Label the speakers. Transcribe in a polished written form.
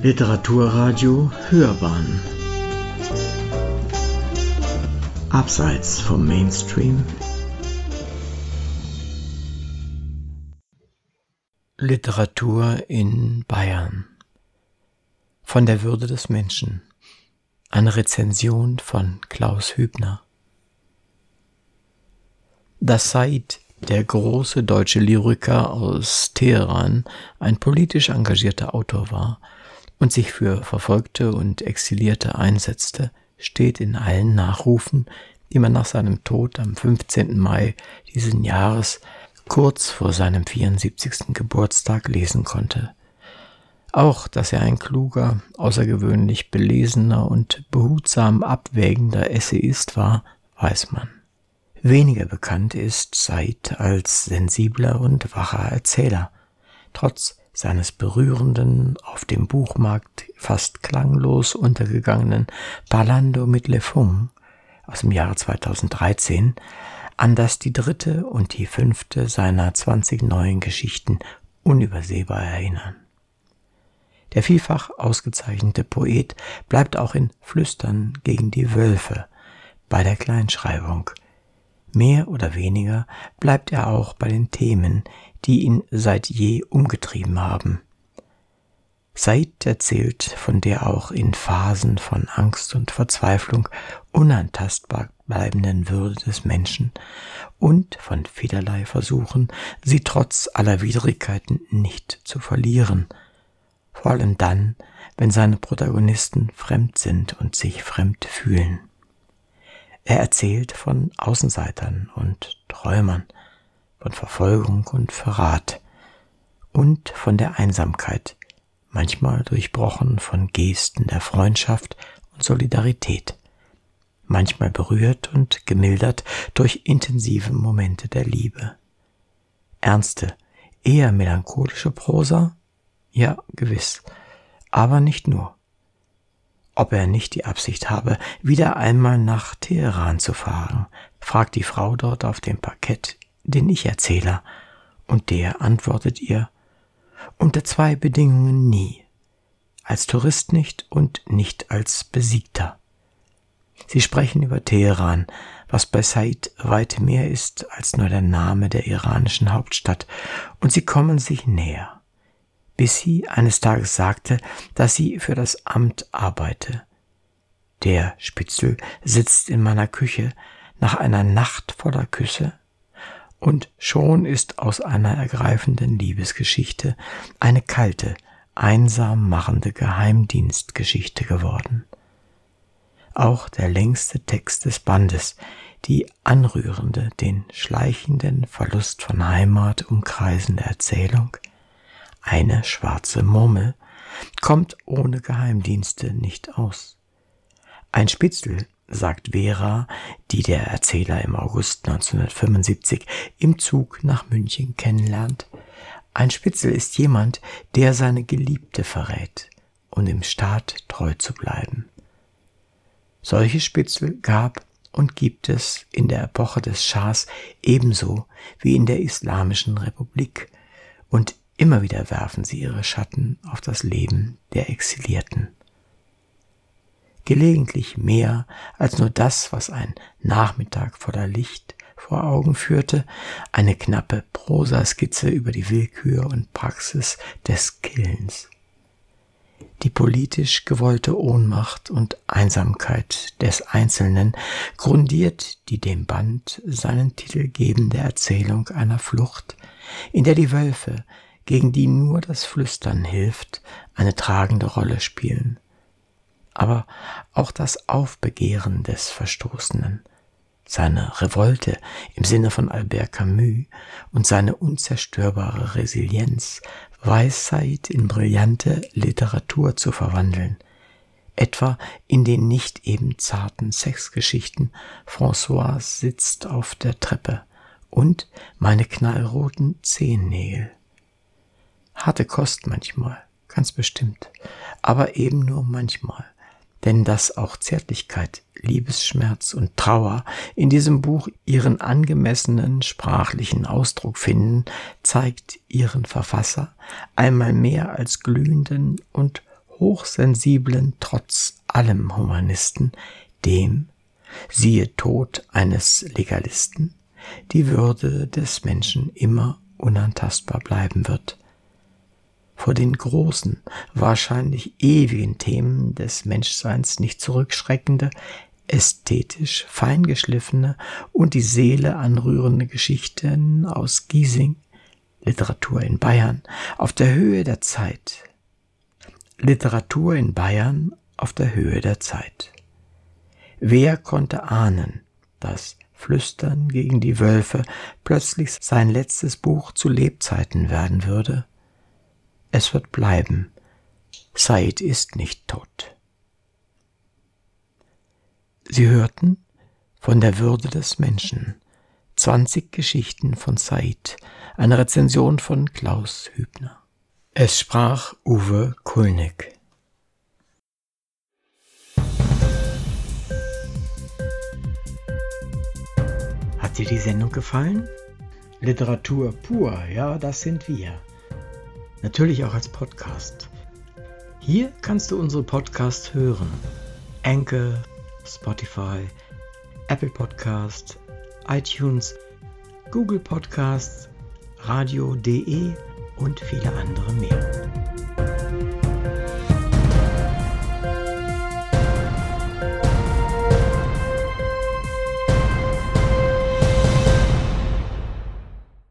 Speaker 1: Literaturradio Hörbahn Abseits vom Mainstream. Literatur in Bayern. Von der Würde des Menschen. Eine Rezension von Klaus Hübner. Dass Said, der große deutsche Lyriker aus Teheran, ein politisch engagierter Autor war und sich für Verfolgte und Exilierte einsetzte, steht in allen Nachrufen, die man nach seinem Tod am 15. Mai diesen Jahres, kurz vor seinem 74. Geburtstag, lesen konnte. Auch, dass er ein kluger, außergewöhnlich belesener und behutsam abwägender Essayist war, weiß man. Weniger bekannt ist Said als sensibler und wacher Erzähler. Trotz seines berührenden, auf dem Buchmarkt fast klanglos untergegangenen Parlando mit Le Fond aus dem Jahre 2013, an das die 3. und die 5. seiner 20 neuen Geschichten unübersehbar erinnern. Der vielfach ausgezeichnete Poet bleibt auch in Flüstern gegen die Wölfe bei der Kleinschreibung. Mehr oder weniger bleibt er auch bei den Themen, die ihn seit je umgetrieben haben. Said erzählt von der auch in Phasen von Angst und Verzweiflung unantastbar bleibenden Würde des Menschen und von vielerlei Versuchen, sie trotz aller Widrigkeiten nicht zu verlieren, vor allem dann, wenn seine Protagonisten fremd sind und sich fremd fühlen. Er erzählt von Außenseitern und Träumern, von Verfolgung und Verrat und von der Einsamkeit, manchmal durchbrochen von Gesten der Freundschaft und Solidarität, manchmal berührt und gemildert durch intensive Momente der Liebe. Ernste, eher melancholische Prosa? Ja, gewiss, aber nicht nur. Ob er nicht die Absicht habe, wieder einmal nach Teheran zu fahren, fragt die Frau dort auf dem Parkett den Ich-Erzähler, und der antwortet ihr: unter 2 Bedingungen nie, als Tourist nicht und nicht als Besiegter. Sie sprechen über Teheran, was bei Said weit mehr ist als nur der Name der iranischen Hauptstadt, und sie kommen sich näher, bis sie eines Tages sagte, dass sie für das Amt arbeite. Der Spitzel sitzt in meiner Küche nach einer Nacht voller Küsse, und schon ist aus einer ergreifenden Liebesgeschichte eine kalte, einsam machende Geheimdienstgeschichte geworden. Auch der längste Text des Bandes, die anrührende, den schleichenden Verlust von Heimat umkreisende Erzählung, eine schwarze Murmel, kommt ohne Geheimdienste nicht aus. Ein Spitzel, sagt Vera, die der Erzähler im August 1975 im Zug nach München kennenlernt. Ein Spitzel ist jemand, der seine Geliebte verrät, um dem Staat treu zu bleiben. Solche Spitzel gab und gibt es in der Epoche des Schahs ebenso wie in der Islamischen Republik, und immer wieder werfen sie ihre Schatten auf das Leben der Exilierten. Gelegentlich mehr als nur das, was ein Nachmittag voller Licht vor Augen führte, eine knappe Prosaskizze über die Willkür und Praxis des Killens. Die politisch gewollte Ohnmacht und Einsamkeit des Einzelnen grundiert die dem Band seinen Titel gebende Erzählung einer Flucht, in der die Wölfe, gegen die nur das Flüstern hilft, eine tragende Rolle spielen. Aber auch das Aufbegehren des Verstoßenen, seine Revolte im Sinne von Albert Camus und seine unzerstörbare Resilienz weiß Said in brillante Literatur zu verwandeln, etwa in den nicht eben zarten Sexgeschichten Françoise sitzt auf der Treppe und meine knallroten Zehennägel. Harte Kost manchmal, ganz bestimmt, aber eben nur manchmal. Denn dass auch Zärtlichkeit, Liebesschmerz und Trauer in diesem Buch ihren angemessenen sprachlichen Ausdruck finden, zeigt ihren Verfasser einmal mehr als glühenden und hochsensiblen, trotz allem Humanisten, dem, siehe Tod eines Legalisten, die Würde des Menschen immer unantastbar bleiben wird. Vor den großen, wahrscheinlich ewigen Themen des Menschseins nicht zurückschreckende, ästhetisch feingeschliffene und die Seele anrührende Geschichten aus Giesing, Literatur in Bayern auf der Höhe der Zeit. Literatur in Bayern auf der Höhe der Zeit. Wer konnte ahnen, dass Flüstern gegen die Wölfe plötzlich sein letztes Buch zu Lebzeiten werden würde? Es wird bleiben. Said ist nicht tot. Sie hörten von der Würde des Menschen 20 Geschichten von Said, eine Rezension von Klaus Hübner. Es sprach Uwe Kulnig. Hat dir die Sendung gefallen? Literatur pur, ja, das sind wir. Natürlich auch als Podcast. Hier kannst du unsere Podcasts hören. Anchor, Spotify, Apple Podcast, iTunes, Google Podcasts, radio.de und viele andere mehr.